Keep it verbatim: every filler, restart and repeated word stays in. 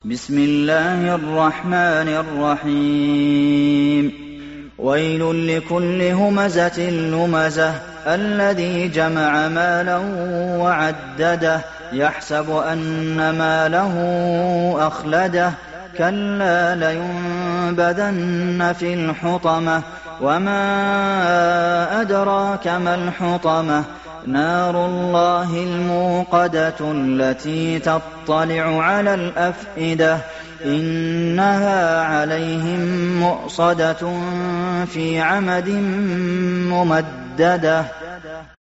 بسم الله الرحمن الرحيم ويل لكل همزة لمزة الذي جمع مالا وعدده يحسب أن ماله أخلده كلا لينبذن في الحطمة وما أدراك ما الحطمة نار الله الموقدة التي تطلع على الأفئدة إنها عليهم مؤصدة في عمد ممددة